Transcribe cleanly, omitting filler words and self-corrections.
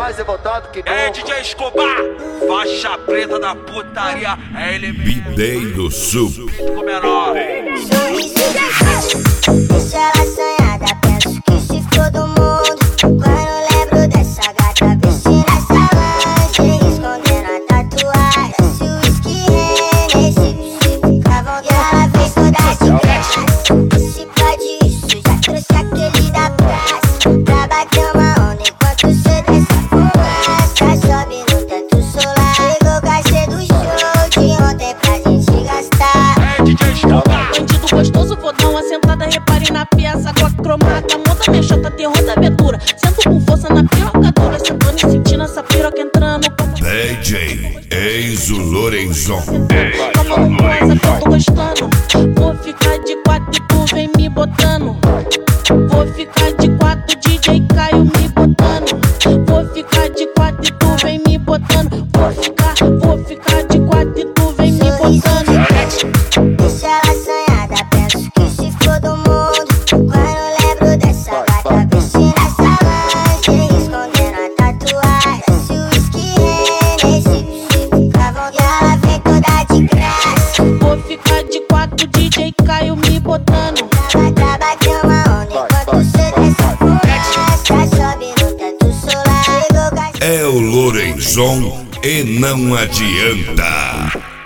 mais revoltado que nunca. É DJ Escobar, faixa preta da putaria. É ele mesmo. Bidei do Sul. Com menor. Sorriso de deixa ela assanhada. Penso que se for do mundo. Quando lembro dessa gata vestindo essa lingerie, escondendo a tatuagem. Se o whisky Hennessy ficavam e ela vem toda de graça. Se pode isso, já trouxe aquele da praça pra bater uma onda enquanto cê desce a fumaça. Sobe no teto solar, chegou o cachê do show de ontem pra gente gastar. É DJ Escobar. Bandido gostoso, vou dar uma sentada. Repare na peça com a cromata. Monta minha chota, terror da abertura. Sento com força na pirocadura. Sentando e sentindo essa piroca entrando. DJ Enzo Lorenzon. Calma, coisa que eu tô gostando. Vou ficar de quatro e tu vem me botando. Vou ficar de quatro, DJ Caio me botando. Vou ficar de quatro e tu vem me botando. Vou ficar de quatro e tu vem me botando. Deixa ela assanhada, penso que se for do mundo. Quando lembro dessa gata vestindo essa lingerie, escondendo a tatuagem. Se o whisky Hennessy ficavam e ela vem toda de graça. Vou ficar de quatro, DJ Caio me botando. Pra bater uma onda enquanto cê desce a fumaça. Sobe no teto solar, chegou o cachê. É o Lorenzon e não adianta.